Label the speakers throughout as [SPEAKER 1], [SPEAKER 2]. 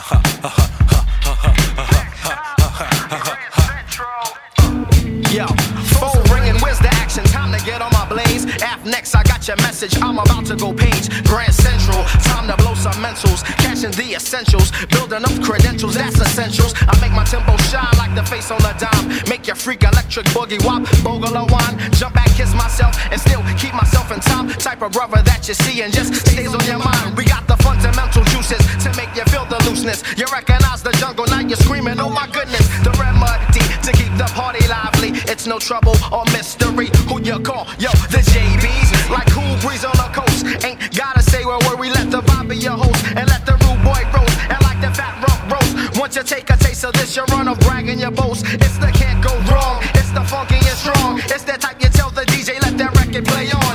[SPEAKER 1] Yo, phone ringing, where's the action? Time to get on my blaze. App next, I got your message. I'm about to go page. Grand Central, time to blow some mentals. Cashing the essentials, building up credentials, that's essentials. I make my tempo shine like the face on a dime. Make your freak electric boogie wop, bogle a wine. Jump back, kiss myself, and still keep myself in time. Type of brother that you see and just stays on your mind. We got the fundamental juices to make you feel the looseness. You recognize the jungle, now you're screaming, oh my goodness. The remedy to keep the party lively. It's no trouble or mystery. Who you call? Yo, the JBs. Like cool breeze on the coast. Ain't gotta say where we let the vibe be your host. And let the rude boy roast. And like the fat rock roast. Once you take a taste of this, you run off bragging your boast. It's the can't go wrong. It's the funky and strong. It's that type you tell the DJ, let that record play on.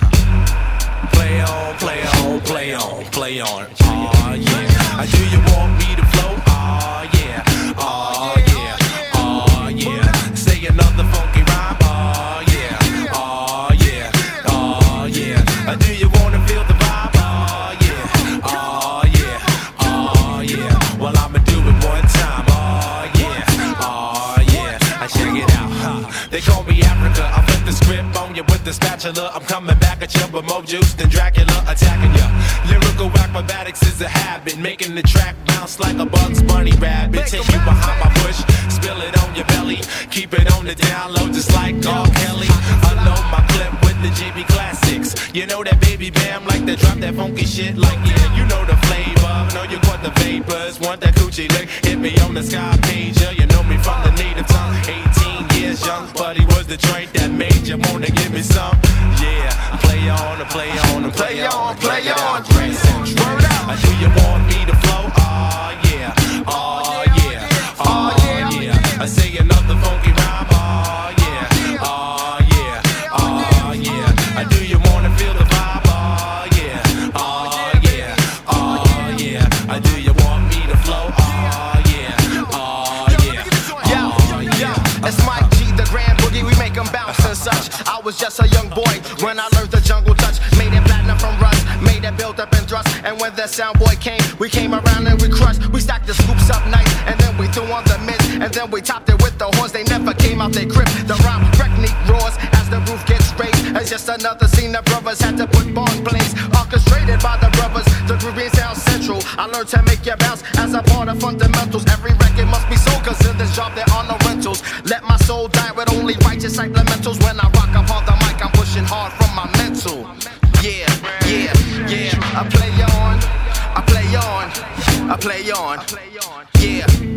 [SPEAKER 2] Play on, play on, play on, play on. Oh yeah. Do you want me to flow? Oh yeah. Oh yeah. Oh yeah. Say another funky rhyme. Oh yeah. Oh yeah. Oh yeah. Do you wanna feel the vibe? Oh yeah. Oh yeah. Oh yeah. Well, I'ma do it one time. Oh yeah. Oh yeah. Check it out. Huh. They call me Africa. I flip the script on you with the spatula. I'm coming back at you with more juice than Dracula attacking ya. Lyrical acrobatics is a habit, making the track bounce like a Bugs Bunny rabbit. Take you behind my bush, spill it on your belly, keep it on the down low just like R. Kelly. Unload my clip with the GB classics. You know that baby bam, like to drop that funky shit. Like yeah, you know the flavor. Know you caught the vapors, want that coochie lick? Hit me on the sky page, you know me from the native tongue. 18 years young, but he was the joint that made you wanna give me some. Yeah, play on and play on and play on, play on. Grand Central. Do you want me to flow? Oh yeah, oh yeah, oh yeah. I say another funky rhyme. Oh yeah, oh yeah, oh yeah. Do you wanna feel the vibe? Oh yeah, oh yeah, oh yeah. Do you want me to flow? Oh yeah, oh yeah.
[SPEAKER 1] Yo, it's Mike G, the Grand Boogie. We make 'em bounce and such. I was just a young boy when I learned the jungle touch. Made it platinum from rust, made it built up and thrust. And when the sound boy came, we came around and we crushed. We stacked the scoops up nice, and then we threw on the mids, and then we topped it with the horns. They never came out their crib. The rhyme technique roars as the roof gets raised. It's just another scene the brothers had to put Bond plays. Orchestrated by the brothers, the groovy sound central. I learned to make you bounce as a part of fundamentals. Every record must be sold, cause in this job there are no rentals. Let my soul die with only righteous supplementals. When I rock up on the mic, I'm pushing hard from my mental. Yeah, yeah, yeah. I play on, I play on, I play on. Yeah.